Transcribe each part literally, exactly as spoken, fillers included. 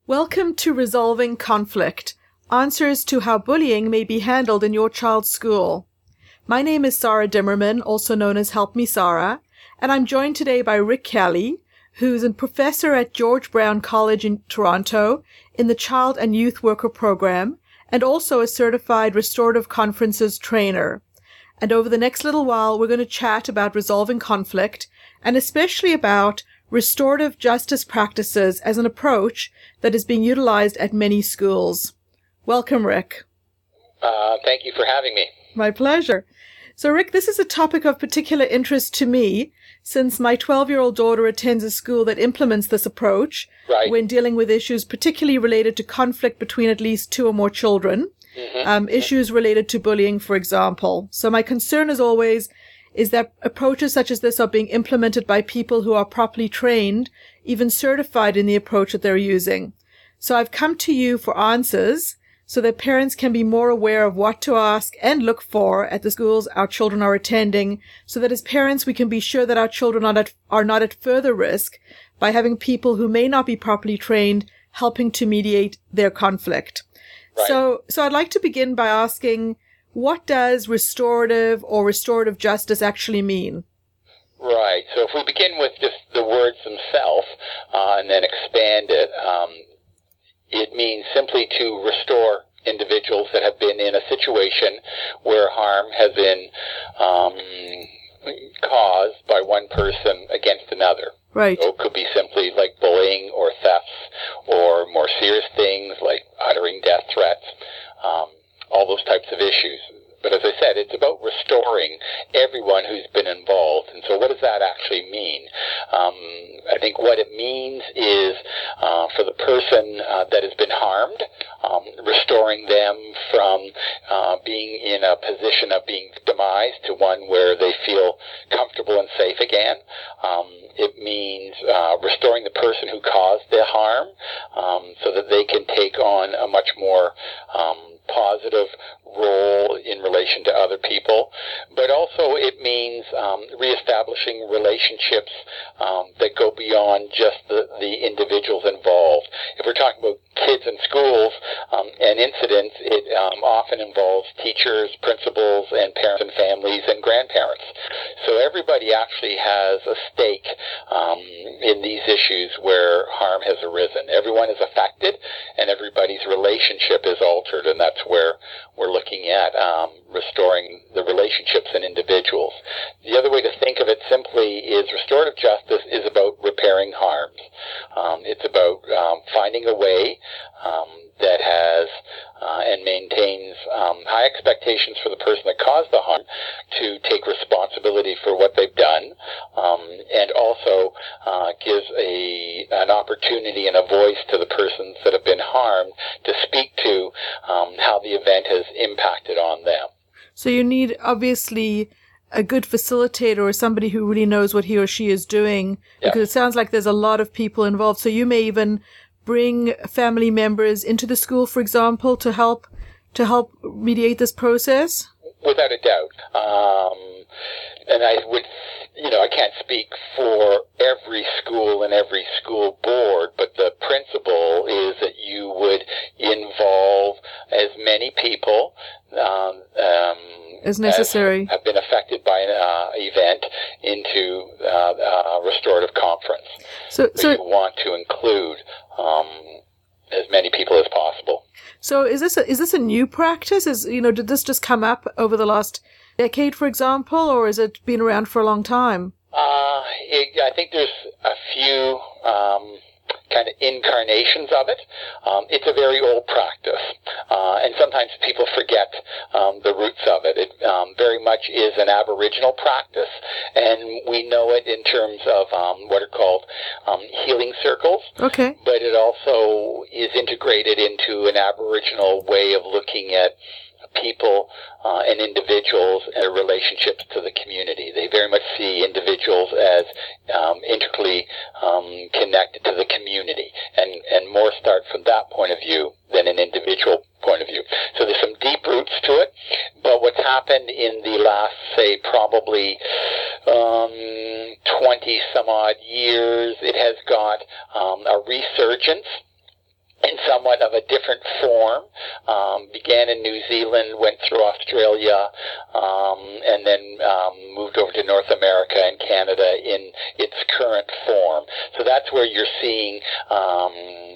Welcome to Resolving Conflict, answers to how bullying may be handled in your child's school. My name is Sarah Dimmerman, also known as Help Me Sarah, and I'm joined today by Rick Kelly, who's a professor at George Brown College in Toronto in the Child and Youth Worker Program, and also a certified restorative conferences trainer. And over the next little while, we're going to chat about resolving conflict, and especially about restorative justice practices as an approach that is being utilized at many schools. Welcome, Rick. Uh, thank you for having me. My pleasure. So, Rick, this is a topic of particular interest to me since my twelve-year-old daughter attends a school that implements this approach right. when dealing with issues particularly related to conflict between at least two or more children, mm-hmm. um, issues related to bullying, for example. So my concern, as always, is that approaches such as this are being implemented by people who are properly trained, even certified in the approach that they're using. So I've come to you for answers so that parents can be more aware of what to ask and look for at the schools our children are attending, so that as parents we can be sure that our children are not, are not at further risk by having people who may not be properly trained helping to mediate their conflict. Right. So, so I'd like to begin by asking, what does restorative or restorative justice actually mean? Right. So if we begin with just the words themselves uh, and then expand it, um, it means simply to restore individuals that have been in a situation where harm has been um, caused by one person against another. Right. So it could be simply like bullying or thefts or more serious things like uttering death threats. Um, all those types of issues. But as I said, it's about restoring everyone who's been involved. And so what does that actually mean? Um, I think what it means is uh, for the person uh, that has been harmed, um, restoring them from uh, being in a position of being victimized to one where they feel comfortable and safe again. Um, it means uh, restoring the person who caused the harm um, so that they can take on a much more um, positive role in relation to other people, but also it means um, reestablishing relationships um, that go beyond just the, the individuals involved. If we're talking about kids in schools um, and incidents, it um, often involves teachers, principals, and parents and families and grandparents. So everybody actually has a stake um, in these issues where harm has arisen. Everyone is affected, and everybody's relationship is altered, and that's where we're looking at um, restoring the relationships in individuals. The other way to think of it simply is restorative justice is about repairing harms. Um, it's about um, finding a way um, that has uh, and maintains um, high expectations for the person that caused the harm to take responsibility for what they've done, um, and also uh, gives a an opportunity and a voice to the persons that have been harmed to speak to um, how the event has impacted on them. So you need, obviously, a good facilitator or somebody who really knows what he or she is doing, yeah. because it sounds like there's a lot of people involved. So you may even bring family members into the school, for example, to help to help mediate this process? Without a doubt. Um, and I would, you know, I can't speak for every school and every school board, but the principle is that you would involve as many people um, um, as necessary as have been affected by an uh, event into uh, a restorative conference. So, so, so you want to include um, as many people as possible. So is this a, is this a new practice? Is, you know, did this just come up over the last decade, for example, or has it been around for a long time? Uh, it, I think there's a few um, kind of incarnations of it. Um, it's a very old practice, uh, and sometimes people forget um, the roots of it. It um, very much is an Aboriginal practice, and we know it in terms of um, what are called um, healing circles. Okay. But it also is integrated into an Aboriginal way of looking at people uh, and individuals and their relationships to the community. They very much see individuals as um, integrally um, connected to the community, and, and more start from that point of view than an individual point of view. So there's some deep roots to it, but what's happened in the last, say, probably um, twenty some odd years, it has got um, a resurgence. somewhat of a different form. Um, began in New Zealand, went through Australia, um, and then um, moved over to North America and Canada in its current form. So that's where you're seeing um,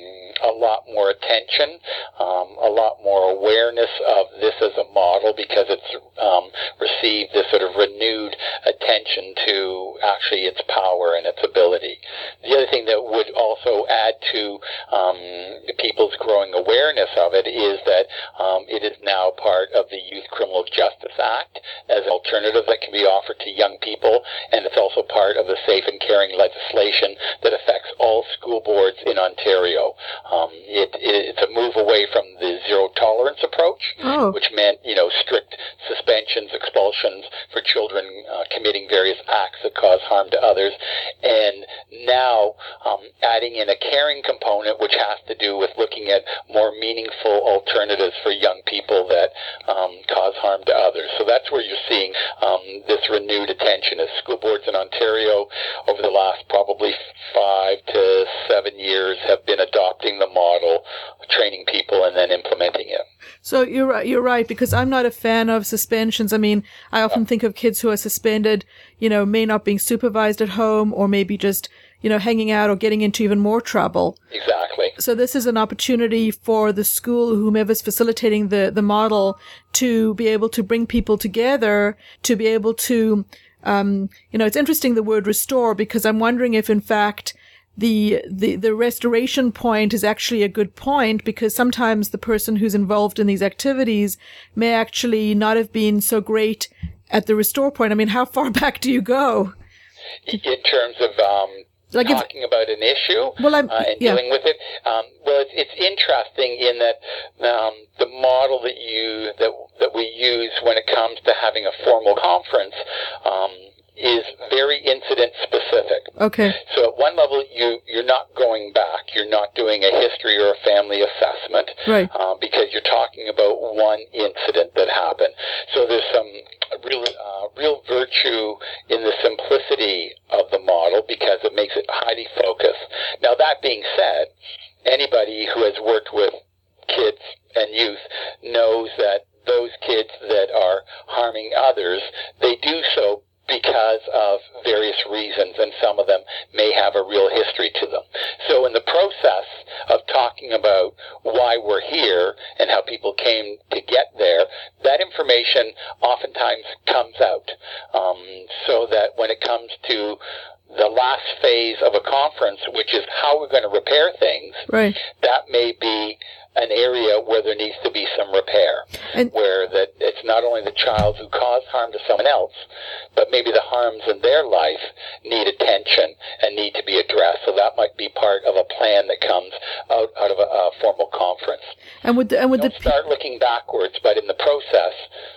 a lot more attention, um, a lot more awareness of this as a model, because it's um, received this sort of renewed attention to actually its power and its ability. The other thing that would also add to um, people's growing awareness of it is that um, it is now part of the Youth Criminal Justice Act as an alternative that can be offered to young people, and it's also part of the Safe and Caring legislation that affects all school boards in Ontario. Um, it, it, it's a move away from the zero tolerance approach, oh. which meant, you know, strict suspensions, expulsions for children uh, committing various acts that cause harm to others, and now um, adding in a caring component, which has to do with looking at more meaningful alternatives for young people that um, cause harm to others. So that's where you're seeing um, this renewed attention as school boards in Ontario over the last probably five to seven years have been adopting the model, training people, and then implementing it. So you're right, you're right, because I'm not a fan of suspensions. I mean, I often think of kids who are suspended, you know, may not being supervised at home, or maybe just, you know, hanging out or getting into even more trouble. Exactly. So this is an opportunity for the school, whomever's facilitating the, the model, to be able to bring people together, to be able to, um, you know, it's interesting the word restore, because I'm wondering if in fact the, the, the restoration point is actually a good point, because sometimes the person who's involved in these activities may actually not have been so great at the restore point. I mean, how far back do you go? In terms of, um, Like talking about an issue well, uh, and yeah. dealing with it. Um, well, it's, it's interesting in that um, the model that you that that we use when it comes to having a formal conference um, is very incident specific. Okay. So at one level, you you're not going back. You're not doing a history or a family assessment, right? Uh, because you're talking about one incident that happened. So there's some real uh, real virtue in the simplicity of the model, because it makes it highly focused. Now, that being said, anybody who has worked with kids and youth knows that those kids that are harming others, they do so because of various reasons, and some of them may have a real history to them. So in the process of talking about why we're here and how people came to get there, that information oftentimes comes out, um, so that when it comes to the last phase of a conference, which is how we're going to repair things, right, that may be an area where there needs to be some repair, and where that it's not only the child who caused harm to someone else, but maybe the harms in their life need attention and need to be addressed. So that might be part of a plan that comes out, out of a, a formal conference. And would the, and would Don't the start looking backwards, but in the process,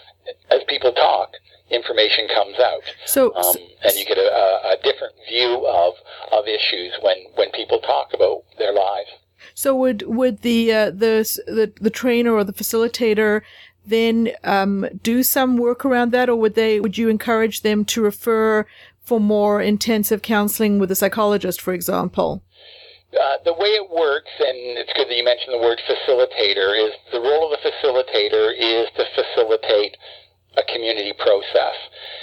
as people talk, information comes out. So, um, and you get a, a different view of of issues when, when people talk about their lives. So would would the uh, the the the trainer or the facilitator then um, do some work around that, or would they would you encourage them to refer for more intensive counseling with a psychologist, for example? Uh, the way it works, and it's good that you mentioned the word facilitator, is the role of the facilitator is to facilitate a community process.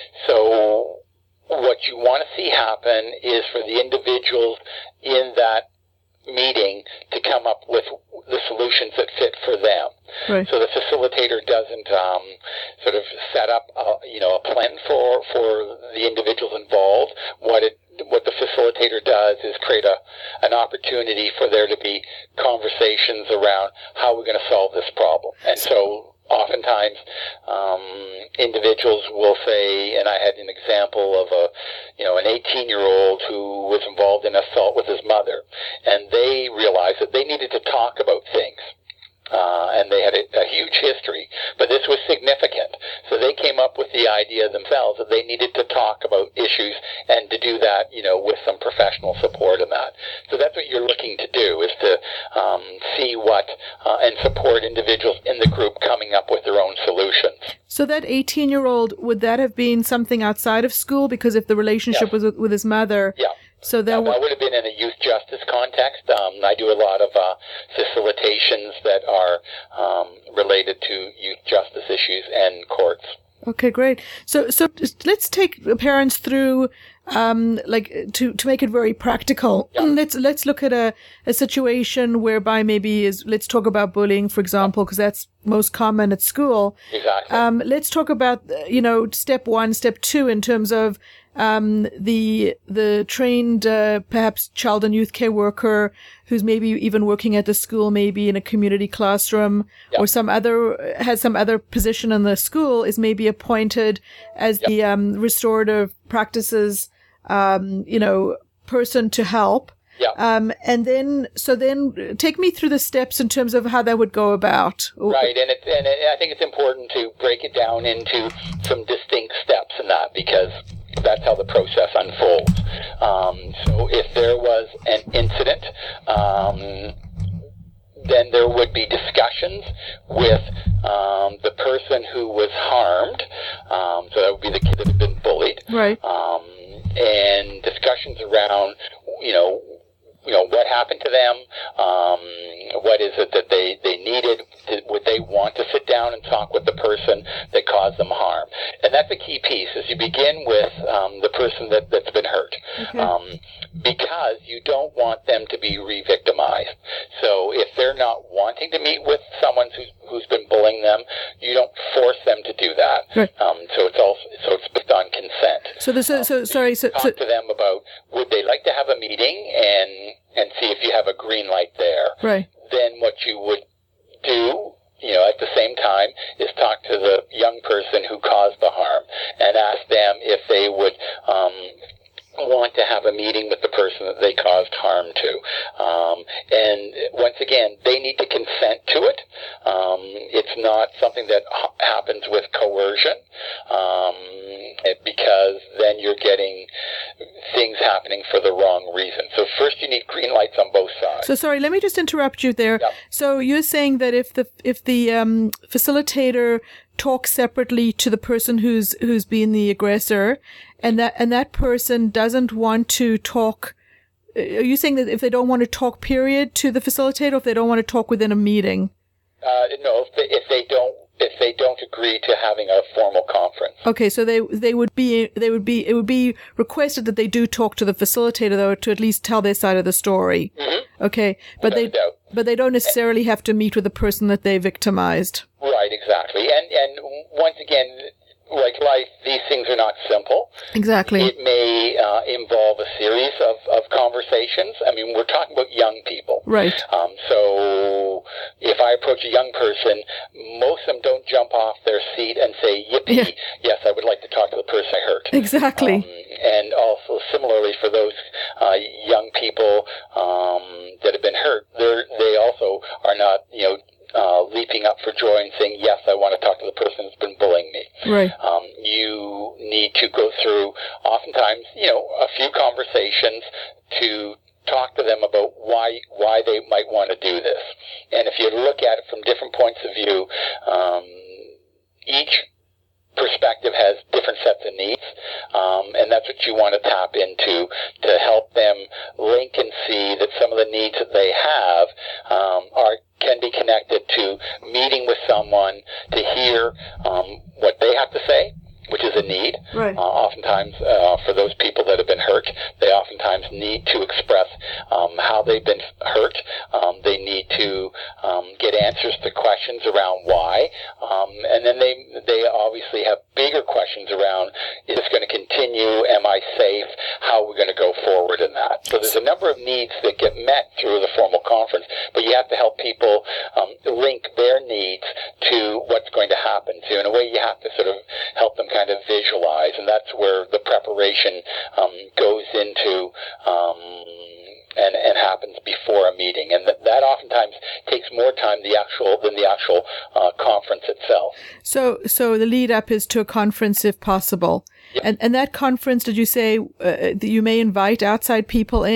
So what you want to see happen is for the individuals in that meeting to come up with the solutions that fit for them. Right. So the facilitator doesn't um, sort of set up, a, you know, a plan for for the individuals involved. What it what the facilitator does is create a an opportunity for there to be conversations around how we're going to solve this problem. And so oftentimes, um, individuals will say, and I had an example of a, you know, an eighteen-year-old who was involved in assault with his mother, and they realized that they needed to talk about things. Uh, and they had a, a huge history, but this was significant. So they came up with the idea themselves that they needed to talk about issues, and to do that, you know, with some professional support in that. So that's what you're looking to do, is to um, see what uh, and support individuals in the group coming up with their own solutions. So that eighteen-year-old, would that have been something outside of school? Because if the relationship yes. was with, with his mother, yeah. So there that, that would have been in a youth justice context. Um, I do a lot of uh, facilitations that are um, related to youth justice issues and courts. Okay, great. So, so let's take parents through, um, like to, to make it very practical. Yeah. Let's let's look at a, a situation whereby maybe is let's talk about bullying, for example, because that's most common at school. Exactly. Um, let's talk about you know step one, step two in terms of um, the the trained uh, perhaps child and youth care worker who's maybe even working at the school, maybe in a community classroom yep. or some other has some other position in the school, is maybe appointed as yep. the um, restorative practices um, you know person to help. Yeah. Um, and then, so then take me through the steps in terms of how that would go about. Right. And, it, and it, I think it's important to break it down into some distinct steps in that, because that's how the process unfolds. Um, so if there was an incident, um, then there would be discussions with um, the person who was harmed. Um, so that would be the kid that had been bullied. Right. Um, and discussions around, you know, you know, what happened to them, um, what is it that they, they needed, did, would they want to sit down and talk with the person that caused them harm? And that's a key piece, is you begin with um, the person that, that's been hurt, okay. um, because you don't want them to be re-victimized. So if they're not wanting to meet with someone who's, who's been bullying them, you don't force them to do that. Right. Um, so it's also, so it's based on consent. So, the, so, so, um, sorry, so, talk so, to them about, would they like to have a meeting and and see if you have a green light there. Right. Then what you would do, you know, at the same time, is talk to the young person who caused the harm and ask them if they would um, want to have a meeting with the person that they caused harm to. Um, and once again, they need to consent to it. Um, it's not something that ha- happens with coercion, um, because then you're getting things happening for the wrong reason. So first you need green lights on both sides. So sorry, let me just interrupt you there. Yep. So you're saying that if the if the um, facilitator talks separately to the person who's who's been the aggressor, and that and that person doesn't want to talk, are you saying that if they don't want to talk, period, to the facilitator, or if they don't want to talk within a meeting? Uh, no, if they, if they don't if they don't agree to having a formal conference. Okay, so they they would be they would be it would be requested that they do talk to the facilitator, though, to at least tell their side of the story. Mm-hmm. Okay, but Without they doubt. but they don't necessarily have to meet with the person that they victimized. Right, exactly. And and once again, like life, these things are not simple. Exactly. It may uh, involve a series of, of conversations. I mean, we're talking about young people. Right. Um, so if I approach a young person, most of them don't jump off their seat and say, yippee, Yeah. yes, I would like to talk to the person I hurt. Exactly. Um, and also, similarly, for those uh, young people um, that have been hurt, they're, they also are not, you know, Uh, leaping up for joy and saying, yes, I want to talk to the person who's been bullying me. Right. Um, you need to go through, oftentimes, you know, a few conversations to talk to them about why why they might want to do this. And if you look at it from different points of view, um, each perspective has different sets of needs, um, and that's what you want to tap into to help them link and see that some of the needs that they have um, are can be connected to meeting with someone to hear um, what they have to say, which is a need. Right. Uh, oftentimes, uh, for those people that have been hurt, they oftentimes need to express um, how they've been hurt. Um, they need to um, get answers to questions around why, um, and then they they obviously have bigger questions around: is this going to continue? Am I safe? How are we going to go forward in that? So there's a number of needs that get met through the formal conference, but you have to help people um, link their needs to what's going to happen. So in a way, you have to sort of help them kind of visualize, and that's where the preparation um, goes into um, and, and happens before a meeting, and that, that oftentimes takes more time the actual than the actual uh, conference itself. So, so the lead up is to a conference if possible, yep. and and that conference, did you say uh, that you may invite outside people in?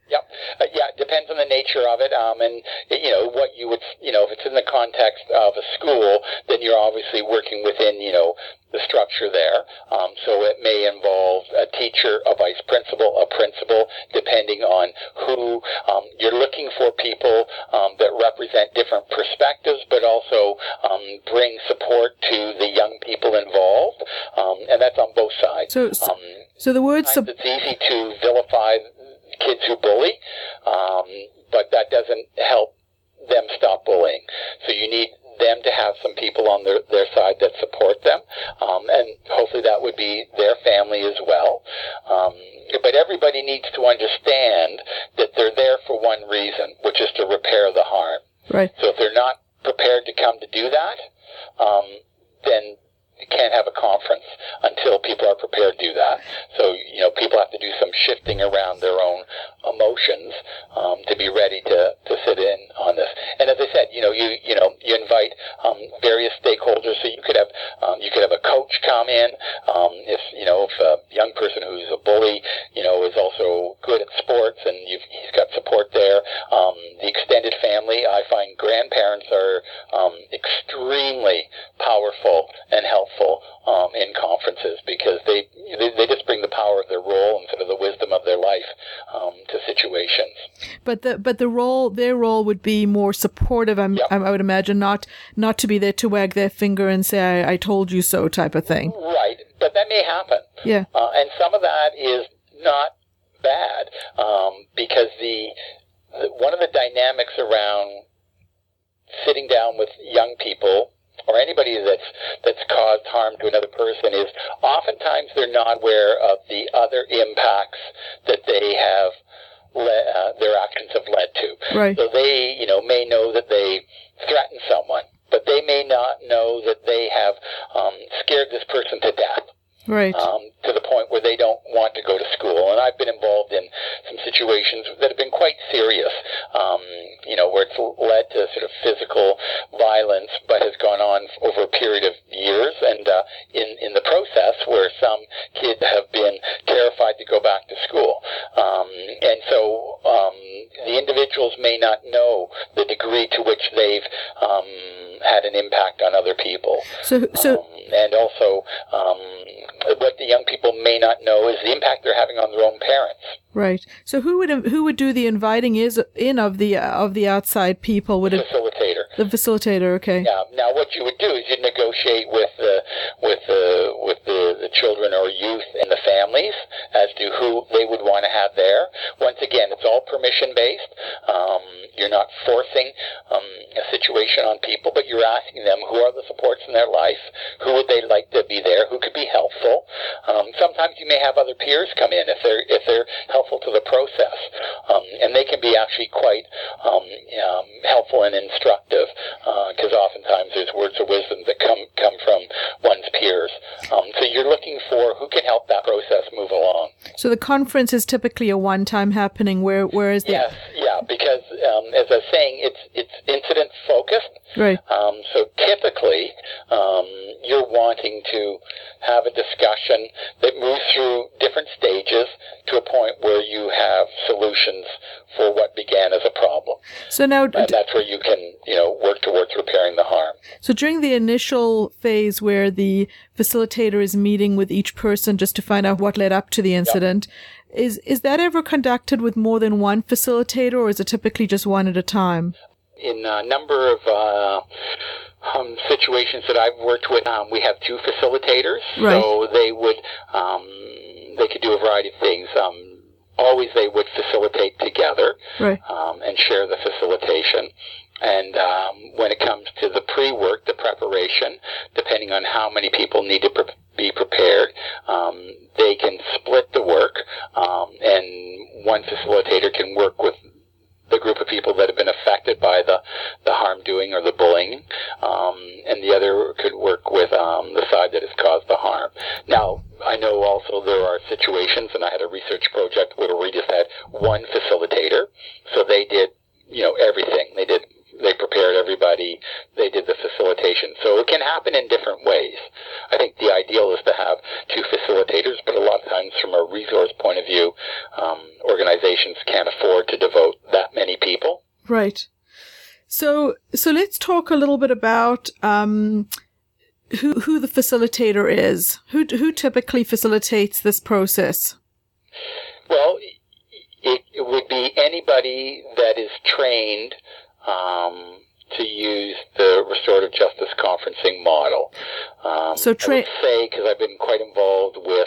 Yep. Uh, yeah, it depends on the nature of it. Um, and, you know, what you would, you know, if it's in the context of a school, then you're obviously working within, you know, the structure there. Um, so it may involve a teacher, a vice principal, a principal, depending on who. Um, you're looking for people um, that represent different perspectives, but also um, bring support to the young people involved. Um, and that's on both sides. So, so, um, so the word... Sub- it's easy to vilify kids who bully, um, but that doesn't help them stop bullying. So you need them to have some people on their, their side that support them, um, and hopefully that would be their family as well. Um, but everybody needs to understand that they're there for one reason, which is to repair the harm. Right. So if they're not prepared to come to do that, um, then you can't have a conference until people are prepared to do that. So, you know, people have to do some shifting around their own emotions um, to be ready to, to sit in on this. And as I said, you know, you you know, you invite um, various stakeholders. So you could have um, you could have a coach come in. Um, if you know, if a young person who's a bully, you know, is also good at sports and you've, he's got support there. Um, the extended family, I find grandparents are um, extremely powerful and helpful. Um, in conferences because they, they they just bring the power of their role and sort of the wisdom of their life um, to situations. But the but the role their role would be more supportive. I'm, yep. I would imagine not not to be there to wag their finger and say I, I told you so type of thing. Right, but that may happen. Yeah, uh, and some of that is not bad um, because the, the one of the dynamics around sitting down with young people or anybody that's that's caused harm to another person is oftentimes they're not aware of the other impacts that they have le- uh, their actions have led to. Right. So they, you know, may know that they threatened someone, but they may not know that they have um, scared this person to death. Right. Um, to the point where they don't want to go to school. And I've been involved in some situations that have been quite serious, um, you know, where it's led to sort of physical violence, but has gone on over a period of years. And uh, in, in the process, where some kids have been terrified to go back to school. Um, and so um, the individuals may not know the degree to which they've um, had an impact on other people. So, so, um, and also, um, what the young people may not know is the impact they're having on their own parents. Right. So who would who would do the inviting is in of the of the outside people? Would the it facilitator? The facilitator. Okay. Yeah. Now, what you would do is you'd negotiate with the with the with the, the children or youth and the families as to who they would want to have there. Once again, it's all permission based. Um, you're not forcing um, a situation on people, but you're asking them who are the supports in their life, who would they like to be there, who could be helpful. Um, sometimes you may have other peers come in if they're if they're helpful to the process, um, and they can be actually quite um, um, helpful and instructive because uh, oftentimes there's words of wisdom that come come from one's peers. Um, so you're looking for who can help that process move along. So the conference is typically a one-time happening. Where whereas the yes, yeah, because um, as I was saying, it's it's incident focused. Right. Um, so typically, um, you're wanting to have a discussion that moves through different stages to a point where you have solutions for what began as a problem. So now, and that's where you can, you know, work towards repairing the harm. So during the initial phase where the facilitator is meeting with each person just to find out what led up to the incident, yep. is is that ever conducted with more than one facilitator, or is it typically just one at a time? In a number of uh, um, situations that I've worked with, um, we have two facilitators. Right. So they would, um, they could do a variety of things. Um, always they would facilitate together, right. um, and share the facilitation. And um, when it comes to the pre-work, the preparation, depending on how many people need to pre- be prepared, um, they can split the work, um, and one facilitator can work with the group of people that have been affected by the, the harm doing or the bullying, um, and the other could work with um, the side that has caused the harm. Now, I know also there are situations, and I had a research project where we just had one facilitator, so they did, you know, everything. They did, they prepared everybody, they did the facilitation. So it can happen in different ways. I think the ideal is to have two facilitators, but a lot of times from a resource point of view, um, organizations organizations can't afford to devote that many people. Right. So, so let's talk a little bit about um, who who the facilitator is. Who who typically facilitates this process? Well, it, it would be anybody that is trained um, to use the restorative justice conferencing model. Um, so, tra- I would say, because I've been quite involved with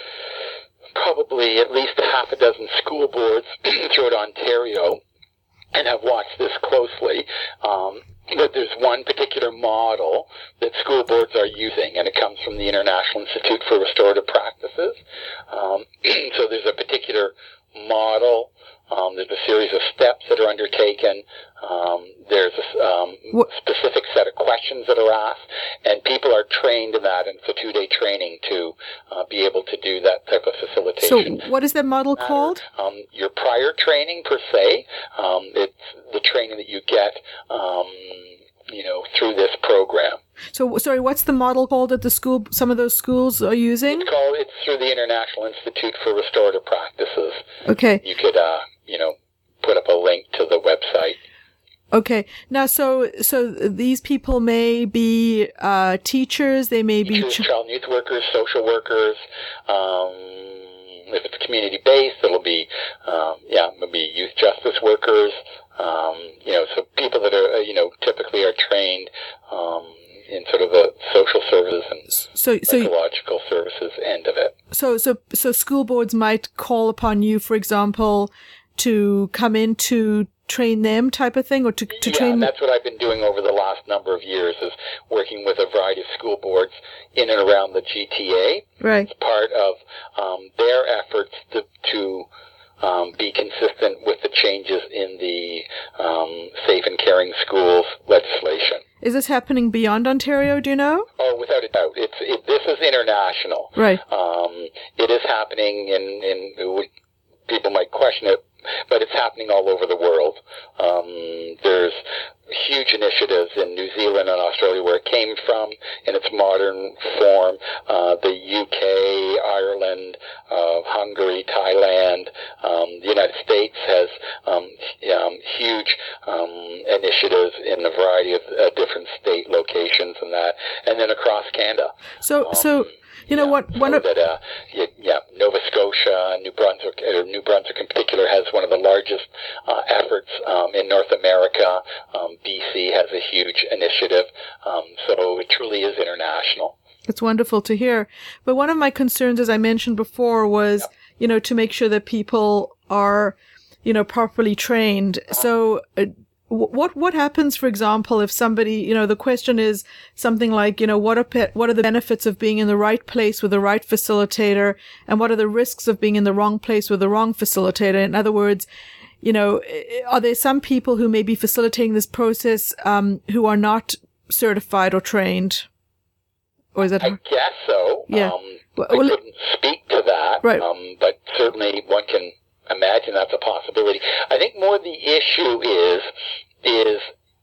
probably at least half a dozen school boards throughout Ontario, and have watched this closely, um, that there's one particular model that school boards are using, and it comes from the International Institute for Restorative Practices. Um, so there's a particular model. Um, there's a series of steps that are undertaken. Um, there's a um, specific set of questions that are asked, and people are trained in that, and it's a two-day training to uh, be able to do that type of facilitation. So what is that model Matter, called? Um, your prior training, per se. Um, it's the training that you get, um, you know, through this program. So, sorry, what's the model called that the school, some of those schools are using? It's called, it's through the International Institute for Restorative Practices. Okay. You could, uh, you know, put up a link to the website. Okay. Now, so so these people may be uh, teachers, they may be... Ch- child and youth workers, social workers. Um, if it's community-based, it'll be, um, yeah, it'll be youth justice workers. Um, you know, so people that are, you know, typically are trained um, in sort of the social services and so, so, psychological services end of it. So, so, so school boards might call upon you, for example, to come in to train them type of thing, or to, to yeah, train... Yeah, that's what I've been doing over the last number of years, is working with a variety of school boards in and around the G T A. Right. It's part of um, their efforts to, to um, be consistent with the changes in the um, Safe and Caring Schools legislation. Is this happening beyond Ontario, do you know? Oh, without a doubt. It's it, this is international. Right. Um, it is happening in, in, people might question it, but it's happening all over the world. Um, there's huge initiatives in New Zealand and Australia where it came from in its modern form. Uh, the U K, Ireland, uh, Hungary, Thailand, um, the United States has um, um, huge um, initiatives in a variety of uh, different state locations and that, and then across Canada. So, um, so. You know yeah, what? One so of that, uh, yeah, Nova Scotia, New Brunswick, or New Brunswick in particular, has one of the largest uh, efforts um, in North America. Um, B C has a huge initiative, um, so it truly is international. It's wonderful to hear. But one of my concerns, as I mentioned before, was yeah. you know to make sure that people are, you know, properly trained. Uh-huh. So. Uh, What what happens, for example, if somebody, you know, the question is something like, you know, what are pe- what are the benefits of being in the right place with the right facilitator, and what are the risks of being in the wrong place with the wrong facilitator? In other words, you know, are there some people who may be facilitating this process um, who are not certified or trained? Or is that? I guess so. Yeah. Um, well, I couldn't speak to that, right. um, but certainly one can imagine that's a possibility. I think more the issue is is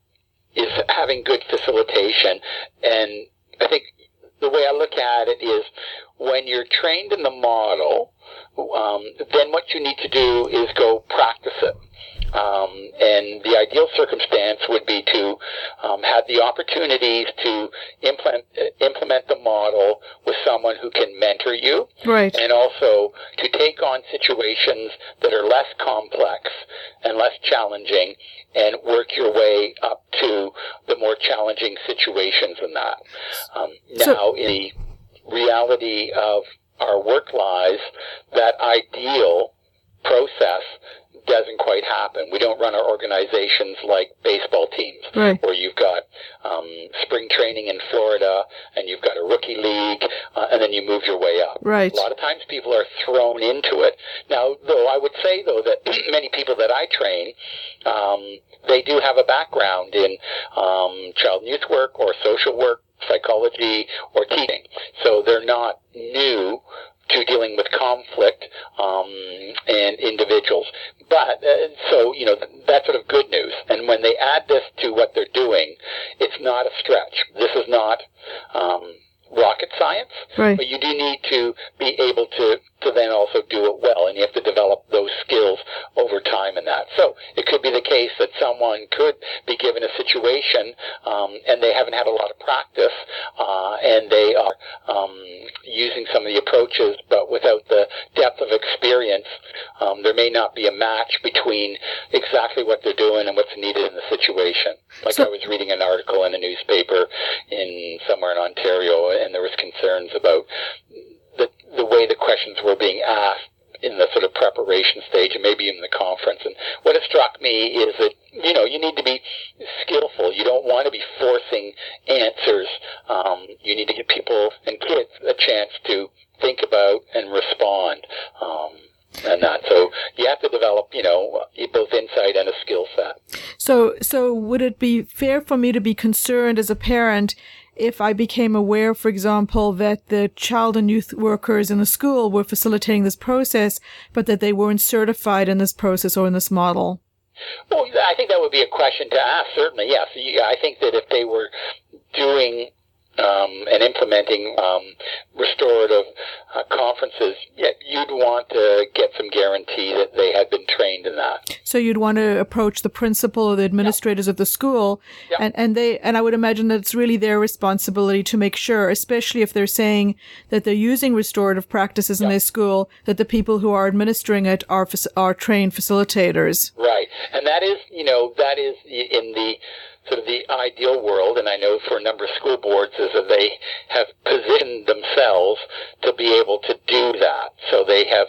is having good facilitation, and I think the way I look at it is when you're trained in the model, um, then what you need to do is go practice it. Um, and the ideal circumstance would be to um, have the opportunities to implement implement the model with someone who can mentor you, right. and also to take on situations that are less complex and less challenging, and work your way up to the more challenging situations in that. Um, now, so, in the reality of our work lives, that ideal process doesn't quite happen. We don't run our organizations like baseball teams, right. where you've got um, spring training in Florida, and you've got a rookie league, uh, and then you move your way up. Right. A lot of times people are thrown into it. Now, though, I would say, though, that many people that I train, um, they do have a background in um, child and youth work or social work, psychology, or teaching. So they're not new to dealing with conflict um, and individuals. But, uh, so, you know, that's sort of good news. And when they add this to what they're doing, it's not a stretch. This is not um, rocket science, right. but you do need to be able to, to then also do it well, and you have to develop those skills over time in that. So it could be the case that someone could be given a situation um, and they haven't had a lot of practice, uh, and they are um, using some of the approaches, but without the depth of experience, um, there may not be a match between exactly what they're doing and what's needed in the situation. Like so, I was reading an article in a newspaper in somewhere in Ontario, and there was concerns about the the way the questions were being asked in the sort of preparation stage and maybe in the conference. And what has struck me is that, you know, you need to be skillful. You don't want to be forcing answers. Um, you need to give people and kids a chance to think about and respond. Um, and that. So you have to develop, you know, both insight and a skill set. So, so would it be fair for me to be concerned as a parent if I became aware, for example, that the child and youth workers in the school were facilitating this process, but that they weren't certified in this process or in this model? Well, I think that would be a question to ask, certainly, yes. I think that if they were doing um, and implementing um, restorative uh, conferences, yeah, you'd want to get some guarantee that they had been trained in that. So you'd want to approach the principal or the administrators yeah. of the school, yeah. and, and they and I would imagine that it's really their responsibility to make sure, especially if they're saying that they're using restorative practices in yeah. their school, that the people who are administering it are are trained facilitators. Right, and that is, you know, that is in the sort of the ideal world, and I know for a number of school boards is that they have positioned themselves to be able to do that. So they have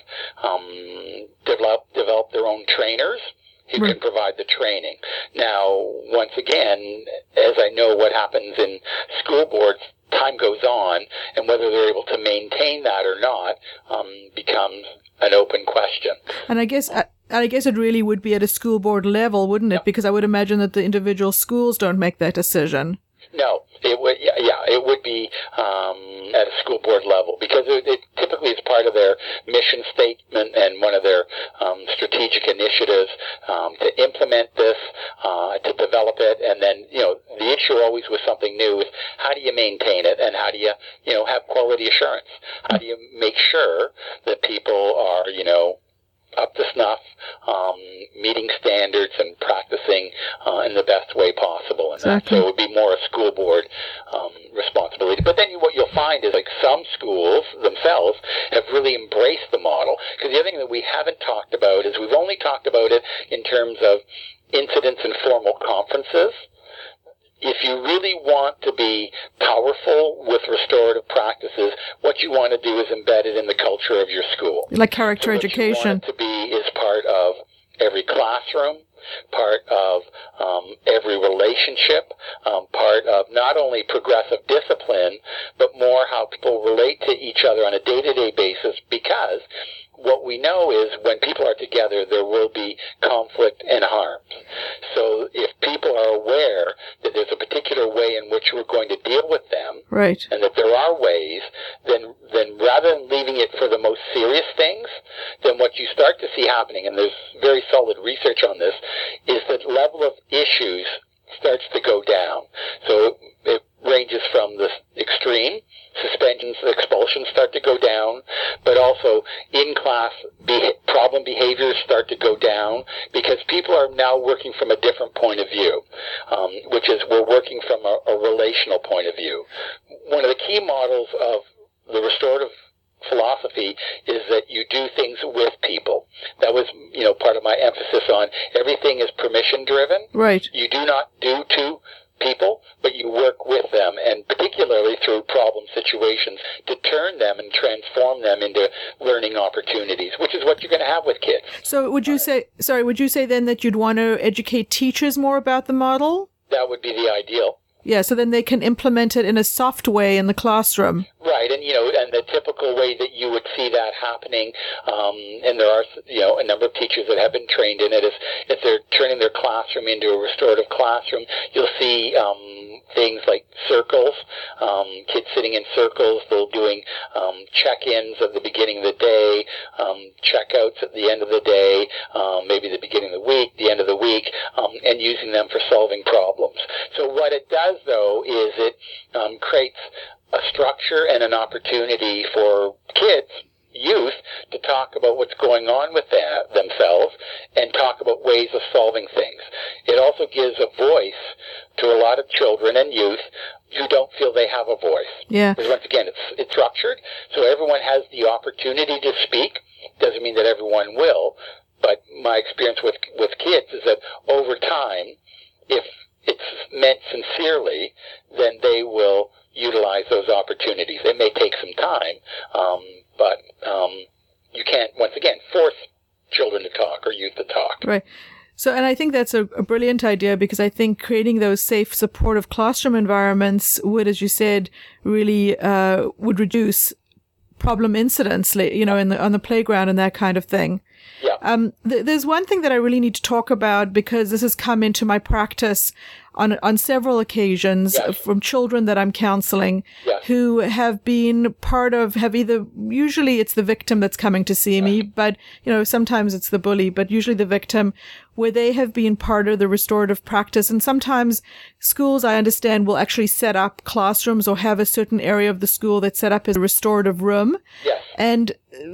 um, developed, developed their own trainers who right. can provide the training. Now, once again, as I know what happens in school boards, time goes on, and whether they're able to maintain that or not um, becomes an open question. And I guess... I- I guess it really would be at a school board level, wouldn't it? Yep. Because I would imagine that the individual schools don't make that decision. No, it would. Yeah, yeah it would be um, at a school board level because it, it typically is part of their mission statement and one of their um, strategic initiatives um, to implement this, uh, to develop it, and then you know the issue always with something new is how do you maintain it and how do you you know have quality assurance? How do you make sure that people are you know up to snuff, um, meeting standards and practicing uh, in the best way possible. And exactly. that. So it would be more a school board um, responsibility. But then what you'll find is like some schools themselves have really embraced the model. Because the other thing that we haven't talked about is we've only talked about it in terms of incidents and formal conferences. If you really want to be powerful with restorative practices, what you want to do is embed it in the culture of your school. Like character so education. What you want it to be is part of every classroom, part of um, every relationship, um, part of not only progressive discipline, but more how people relate to each other on a day-to-day basis, because what we know is when people are together, there will be conflict and harms. So if people are aware that there's a particular way in which we're going to deal with them, right. and that there are ways, then then rather than leaving it for the most serious things, then what you start to see happening, and there's very solid research on this, is that level of issues starts to go down. So it ranges from the extreme, suspensions, expulsions start to go down, but also in-class be- problem behaviors start to go down because people are now working from a different point of view, um, which is we're working from a, a relational point of view. One of the key models of the restorative philosophy is that you do things with people. That was, you know, part of my emphasis on everything is permission driven. Right. You do not do to people, but you work with them, and particularly through problem situations to turn them and transform them into learning opportunities, which is what you're going to have with kids. So would you say, sorry, would you say then that you'd want to educate teachers more about the model? That would be the ideal. Yeah, so then they can implement it in a soft way in the classroom. Right, and, you know, and the typical way that you would see that happening, um, and there are, you know, a number of teachers that have been trained in it, is if they're turning their classroom into a restorative classroom, you'll see um, things like circles, um, kids sitting in circles, they're doing um, check-ins at the beginning of the day, um, check-outs at the end of the day, um, maybe the beginning of the week, the end of the week, um, and using them for solving problems. So what it does, though, is it um, creates a structure and an opportunity for kids, youth, to talk about what's going on with that, themselves and talk about ways of solving things. It also gives a voice to a lot of children and youth who don't feel they have a voice. Yeah. Because once again, it's, it's structured, so everyone has the opportunity to speak. Doesn't mean that everyone will, but my experience with, with kids is that over time, if it's meant sincerely, then they will utilize those opportunities. It may take some time, um, but um, you can't, once again, force children to talk or youth to talk. Right. So, and I think that's a, a brilliant idea, because I think creating those safe, supportive classroom environments would, as you said, really uh, would reduce problem incidents, you know, in the, on the playground and that kind of thing. Yeah. Um, th- there's one thing that I really need to talk about, because this has come into my practice on on several occasions, yes. from children that I'm counseling, yes. who have been part of, have either, usually it's the victim that's coming to see me, but, you know, sometimes it's the bully, but usually the victim, where they have been part of the restorative practice. And sometimes schools, I understand, will actually set up classrooms or have a certain area of the school that's set up as a restorative room. Yes. And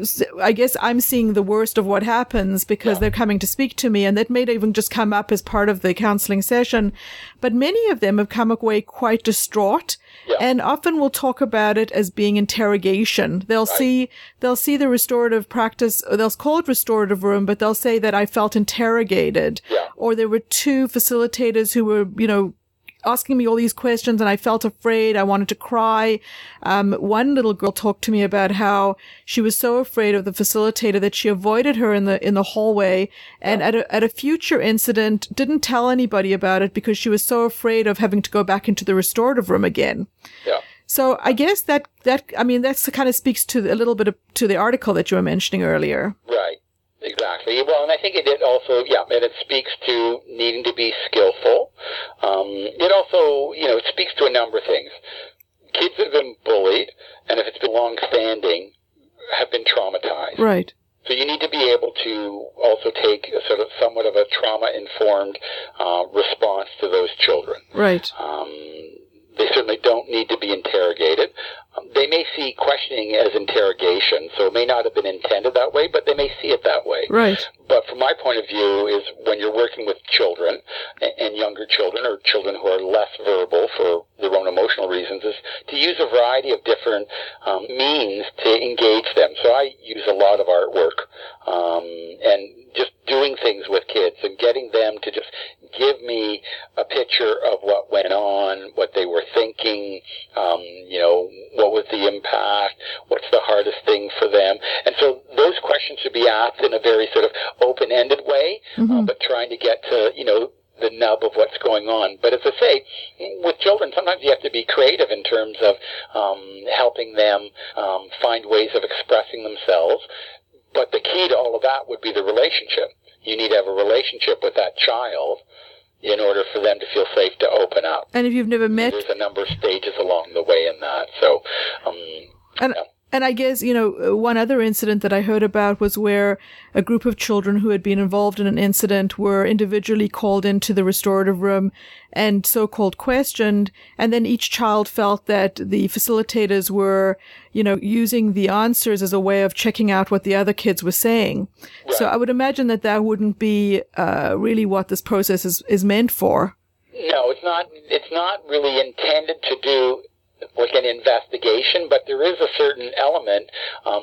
I guess I'm seeing the worst of what happens, because yeah. they're coming to speak to me, and that may even just come up as part of the counseling session. But many of them have come away quite distraught, yeah. and often will talk about it as being interrogation. They'll right. see, they'll see the restorative practice, or they'll call it restorative room, but they'll say that I felt interrogated, yeah. or there were two facilitators who were, you know, asking me all these questions, and I felt afraid. I wanted to cry. Um, one little girl talked to me about how she was so afraid of the facilitator that she avoided her in the in the hallway, and yeah. at a at a future incident didn't tell anybody about it because she was so afraid of having to go back into the restorative room again. Yeah. So I guess that that I mean that's kind of speaks to a little bit of, to the article that you were mentioning earlier. Right. Exactly. Well, and I think it, it also, yeah, and it speaks to needing to be skillful. Um, it also, you know, it speaks to a number of things. Kids that have been bullied, and if it's been long-standing, have been traumatized. Right. So you need to be able to also take a sort of somewhat of a trauma-informed uh, response to those children. Right. Um, they certainly don't need to be interrogated. Um, they may see questioning as interrogation, so it may not have been intended that way, but they may see it that way. Right. But from my point of view is when you're working with children and, and younger children, or children who are less verbal for their own emotional reasons, is to use a variety of different um, means to engage them. So I use a lot of artwork um, and just doing things with kids and getting them to just give me a picture of what went on, what they were thinking, um, you know, what was the impact, what's the hardest thing for them. And so those questions should be asked in a very sort of open-ended way, mm-hmm. uh, but trying to get to, you know, the nub of what's going on. But as I say, with children, sometimes you have to be creative in terms of um, helping them um, find ways of expressing themselves. But the key to all of that would be the relationship. You need to have a relationship with that child in order for them to feel safe to open up. And if you've never met... There's a number of stages along the way in that. So, um, and, yeah. and I guess, you know, one other incident that I heard about was where a group of children who had been involved in an incident were individually called into the restorative room and so-called questioned, and then each child felt that the facilitators were, you know, using the answers as a way of checking out what the other kids were saying. Right. So I would imagine that that wouldn't be uh, really what this process is, is meant for. No, it's not. It's not really intended to do like an investigation, but there is a certain element um,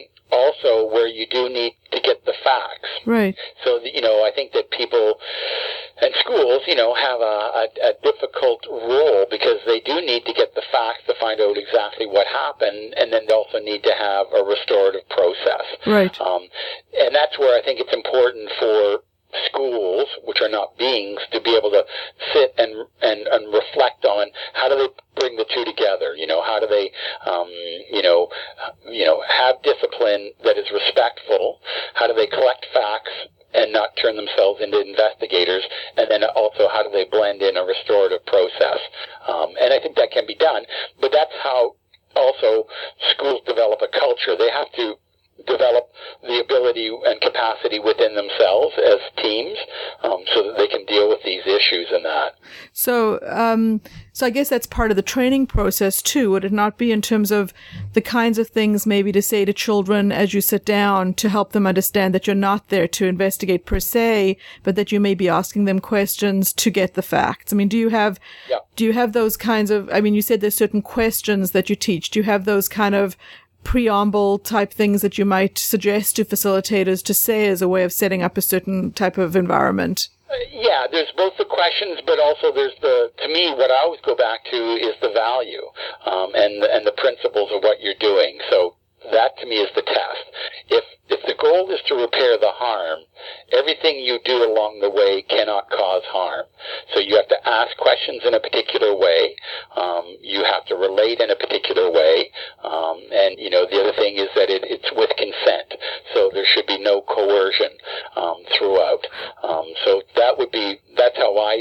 also where you do need to get the facts. Right. So, you know, I think that people and schools, you know, have a, a, a difficult role because they do need to get the facts to find out exactly what happened, and then they also need to have a restorative process. Right. Um, and that's where I think it's important for schools, which are not beings, to be able to sit and, and, and reflect on how do they bring the two together. You know, how do they, um, you know, you know, have discipline that is respectful? How do they collect facts and not turn themselves into investigators? And then also, how do they blend in a restorative process? Um, and I think that can be done, but that's how also schools develop a culture. They have to develop the ability and capacity within themselves as teams, um, so that they can deal with these issues and that. So, um, so I guess that's part of the training process too, would it not be, in terms of the kinds of things maybe to say to children as you sit down to help them understand that you're not there to investigate per se, but that you may be asking them questions to get the facts? I mean, do you have, yeah. do you have those kinds of, I mean, you said there's certain questions that you teach. Do you have those kind of preamble type things that you might suggest to facilitators to say as a way of setting up a certain type of environment? Uh, yeah, there's both the questions, but also there's the, to me, what I always go back to is the value, um, and, and the principles of what you're doing. So that to me is the test. If, if the goal is to repair the harm, everything you do along the way cannot cause harm. So you have to ask questions in a particular way. Um, you have to relate in a particular way. Um, and, you know, the other thing is that it, it's with consent. So there should be no coercion um, throughout. Um, so that would be, that's how I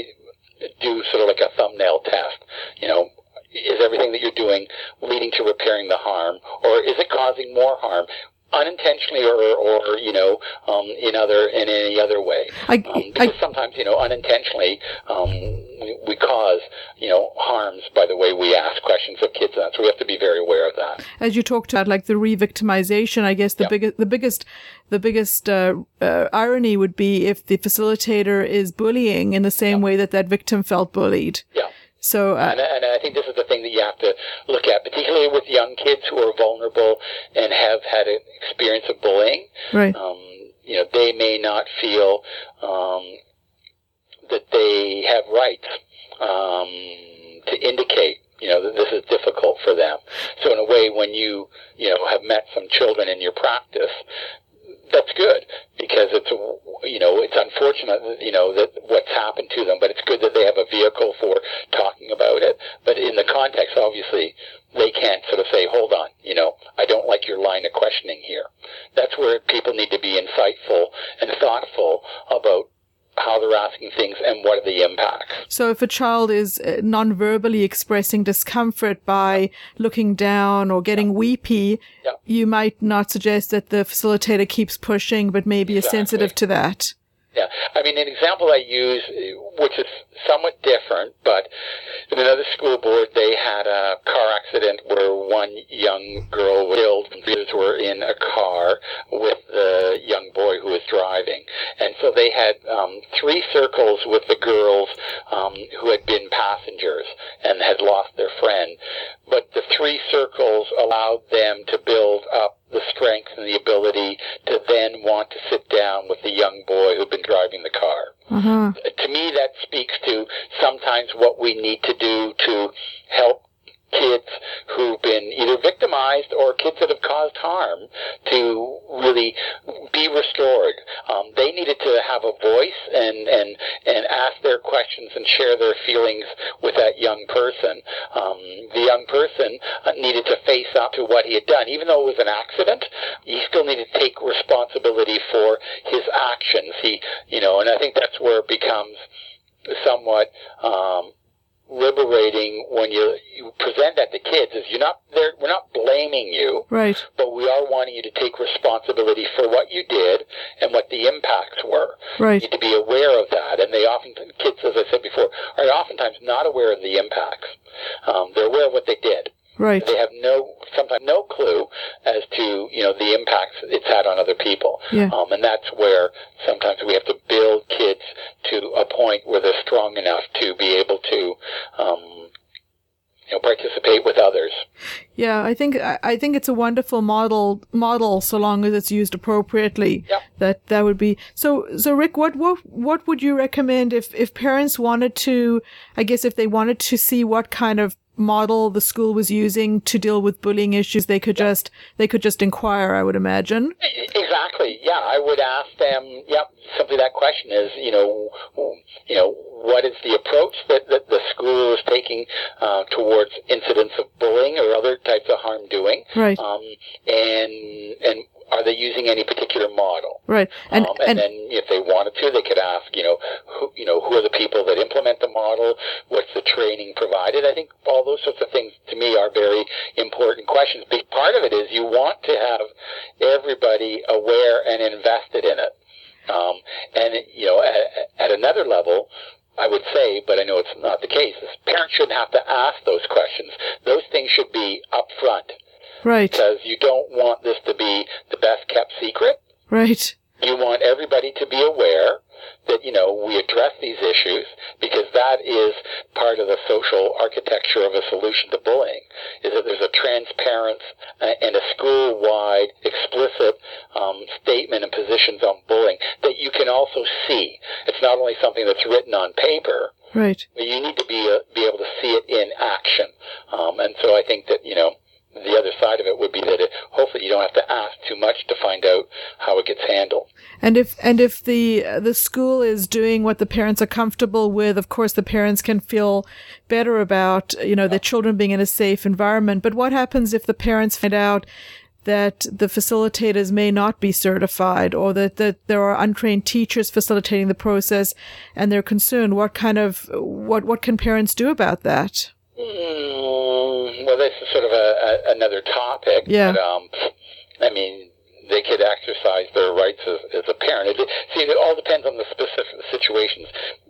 do sort of like a thumbnail test. You know, is everything that you're doing leading to repairing the harm, or is it causing more harm? Unintentionally, or, or you know, um, in other in any other way. I, um, because I, sometimes, you know, unintentionally, um, we, we cause, you know, harms by the way we ask questions of kids. And so we have to be very aware of that. As you talked about, like the re-victimization, I guess the yeah. biggest, the biggest, the biggest uh, uh, irony would be if the facilitator is bullying in the same yeah. way that that victim felt bullied. Yeah. So, uh, and, and I think this is the thing that you have to look at, particularly with young kids who are vulnerable and have had an experience of bullying. Right. Um, you know, they may not feel um, that they have rights um, to indicate, you know, that this is difficult for them. So in a way, when you, you know, have met some children in your practice, that's good, because it's, you know, it's unfortunate, you know, that what's happened to them, but it's good that they have a vehicle for talking about it. But in the context, obviously, they can't sort of say, hold on, you know, I don't like your line of questioning here. That's where people need to be insightful and thoughtful about how they're asking things and what are the impacts. So if a child is non-verbally expressing discomfort by looking down or getting yeah. weepy, yeah. you might not suggest that the facilitator keeps pushing, but maybe exactly. is sensitive to that. Yeah. I mean, an example I use, which is somewhat different, but in another school board, they had a car accident where one young girl was killed and others were in a car with the young boy who was driving. And so they had um, three circles with the girls um, who had been passengers and had lost their friend. But the three circles allowed them to build up the strength and the ability to then want to sit down with the young boy who'd been driving the car. Uh-huh. To me, that speaks to sometimes what we need to do to help kids who've been either victimized or kids that have caused harm to really be restored. Um, they needed to have a voice and, and, and ask their questions and share their feelings with that young person. Um, the young person uh, needed to face up to what he had done. Even though it was an accident, he still needed to take responsibility for his actions. He, you know, and I think that's where it becomes somewhat, um, liberating when you you present that to kids. Is you're not there, we're not blaming you, right? But we are wanting you to take responsibility for what you did and what the impacts were. Right. You need to be aware of that, and they often kids, as I said before, are oftentimes not aware of the impacts. Um, they're aware of what they did. Right. They have no, sometimes no clue as to, you know, the impacts it's had on other people. Yeah. Um, and that's where sometimes we have to build kids to a point where they're strong enough to be able to, um, you know, participate with others. Yeah, I think I think it's a wonderful model model so long as it's used appropriately. Yep. That that would be so. So Rick, what what what would you recommend if if parents wanted to? I guess if they wanted to see what kind of model the school was using to deal with bullying issues, they could just they could just inquire, I would imagine. Exactly. Yeah, I would ask them. Yep. Simply that question is, you know, you know, what is the approach that, that the school is taking uh, towards incidents of bullying or other types of harm doing? Right. Um, and and are they using any particular model? Right. And, um, and, and then if they wanted to, they could ask, you know, who, you know, who are the people that implement the model? What's the training provided? I think all those sorts of things, to me, are very important questions. part of it is you want to have everybody aware and invested in it. Um, and, you know, at, at another level, I would say, but I know it's not the case, is parents shouldn't have to ask those questions. Those things should be up front. Right. Because you don't want this to be the best kept secret. Right. You want everybody to be aware that, you know, we address these issues, because that is part of the social architecture of a solution to bullying, is that there's a transparent and a school-wide explicit um, statement and positions on bullying that you can also see. It's not only something that's written on paper, right, but you need to be, uh, be able to see it in action. Um, and so I think that, you know, the other side of it would be that it, hopefully you don't have to ask too much to find out how it gets handled. And if and if the the school is doing what the parents are comfortable with, of course the parents can feel better about, you know, their children being in a safe environment. But what happens if the parents find out that the facilitators may not be certified, or that, that there are untrained teachers facilitating the process, and they're concerned? What kind of what what can parents do about that? Mm, well, this is sort of a, a, another topic. Yeah. But, um, I mean, they could exercise their rights as, as a parent. It, see, it all depends on the specific situations.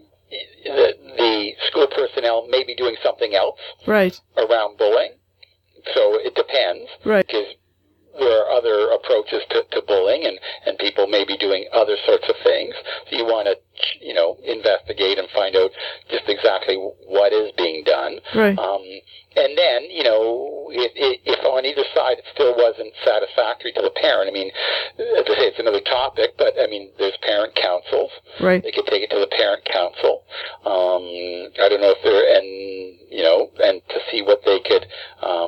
The, the school personnel may be doing something else, right, around bullying. So it depends. Right. Because there are other approaches to, to bullying, and, and people may be doing other sorts of things. So you want to, you know, investigate and find out just exactly what is being done. Right. Um, and then, you know, if, if on either side it still wasn't satisfactory to the parent, I mean, as I say, it's another topic, but, I mean, there's parent councils. Right. They could take it to the parent council. Um, I don't know if they're, and, you know, and to see what they could, um,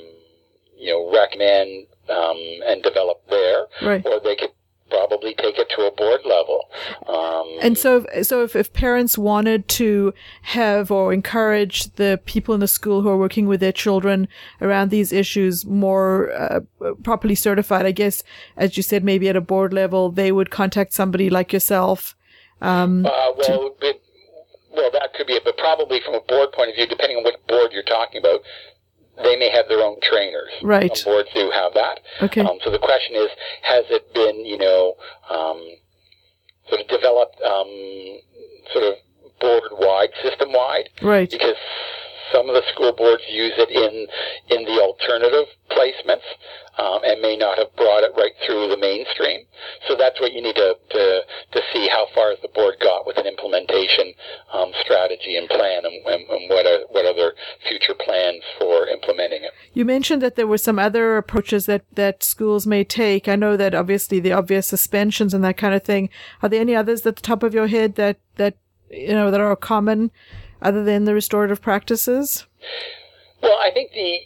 you know, recommend Um, and develop there, right, or they could probably take it to a board level. Um, and so, so if, if parents wanted to have or encourage the people in the school who are working with their children around these issues more uh, properly certified, I guess, as you said, maybe at a board level, they would contact somebody like yourself. Um, uh, well, to- it, well, that could be it, but probably from a board point of view, depending on what board you're talking about, they may have their own trainers. Right. Some boards do have that. Okay. Um, so the question is, has it been, you know, um, sort of developed um, sort of board-wide, system-wide? Right. Because some of the school boards use it in in the alternative placements, um, and may not have brought it right through the mainstream. So that's what you need to to, to see how far has the board got with an implementation um, strategy and plan, and, and, and what are what are their future plans for implementing it. You mentioned that there were some other approaches that, that schools may take. I know that obviously the obvious suspensions and that kind of thing. Are there any others at the top of your head that, that you know, that are common other than the restorative practices? Well, I think the,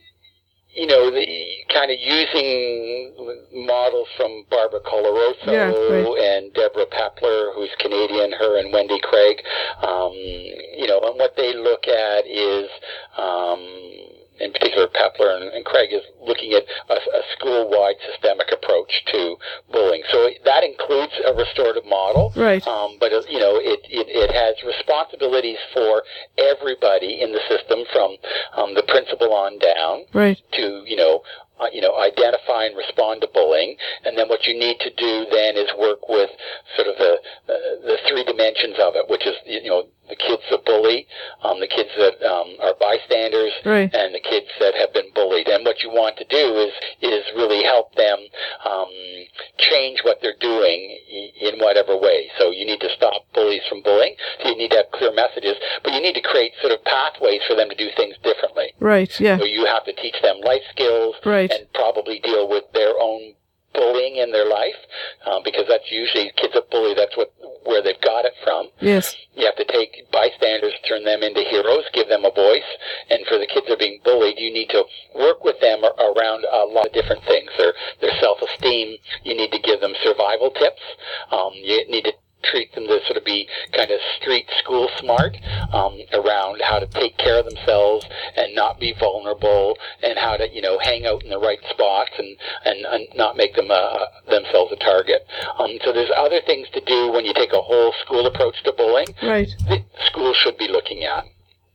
you know, the kind of using models from Barbara Colaroso, yeah, right, and Deborah Pepler, who's Canadian, her and Wendy Craig, um, you know, and what they look at is, um, in particular Pepler and, and Craig, is looking at a, a school-wide systemic approach to bullying. So that includes a restorative model, right, um, but, you know, it, it, it has responsibilities for everybody in the system, from um, the principal on down, right, to, you know, uh, you know, identify and respond to bullying. And then what you need to do then is work with sort of the uh, the three dimensions of it, which is, you know, the kids that bully, um, the kids that um, are bystanders, right, and the kids that have been bullied. And what you want to do is is really help them um, change what they're doing in whatever way. So you need to stop bullies from bullying. So you need to have clear messages, but you need to create sort of pathways for them to do things differently. right, yeah, So you have to teach them life skills, right, and probably deal with their own bullying in their life, um, because that's usually kids that bully, that's what where they've got it from. yes, You have to take bystanders, turn them into heroes, give them a voice, and for the kids that are being bullied, you need to work with them around a lot of different things. Their their self-esteem, you need to give them survival tips. Um, you need to treat them to sort of be kind of street school smart, um, around how to take care of themselves and not be vulnerable, and how to, you know, hang out in the right spots, and, and, and not make them uh, themselves a target. Um, so there's other things to do when you take a whole school approach to bullying right, that schools should be looking at.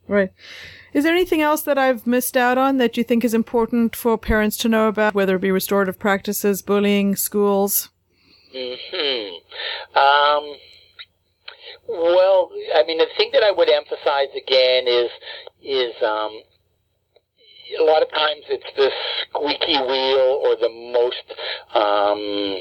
Right. Is there anything else that I've missed out on that you think is important for parents to know about, whether it be restorative practices, bullying, schools? Hmm. Um. Well, I mean, the thing that I would emphasize again is is um, a lot of times it's the squeaky wheel or the most um,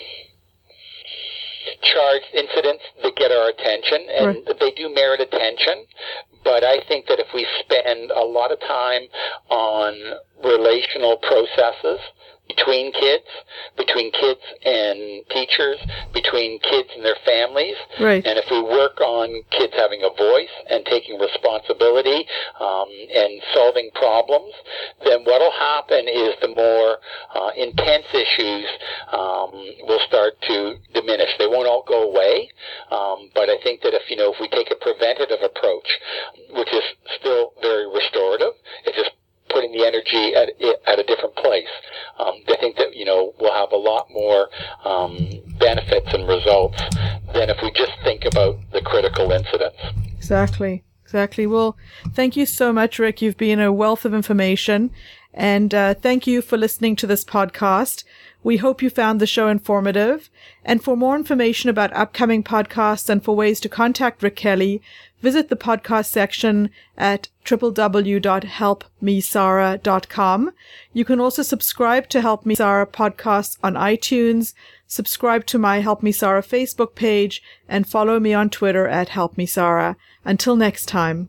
charged incidents that get our attention, and right. they do merit attention. But I think that if we spend a lot of time on relational processes between kids, between kids and teachers, between kids and their families, right. and if we work on kids having a voice and taking responsibility um, and solving problems, then what will happen is the more uh, intense issues um, will start to diminish. They won't all go away, um, but I think that if you know if we take a preventative approach, which is still very restorative, it's just putting the energy at at a different place. Um, I think that, you know, we'll have a lot more um, benefits and results than if we just think about the critical incidents. Exactly. Exactly. Well, thank you so much, Rick. You've been a wealth of information. And uh, thank you for listening to this podcast. We hope you found the show informative. And for more information about upcoming podcasts and for ways to contact Rick Kelly, visit the podcast section at w w w dot help me sara dot com. You can also subscribe to Help Me Sara podcasts on iTunes, subscribe to my Help Me Sara Facebook page, and follow me on Twitter at Help Me Sara. Until next time.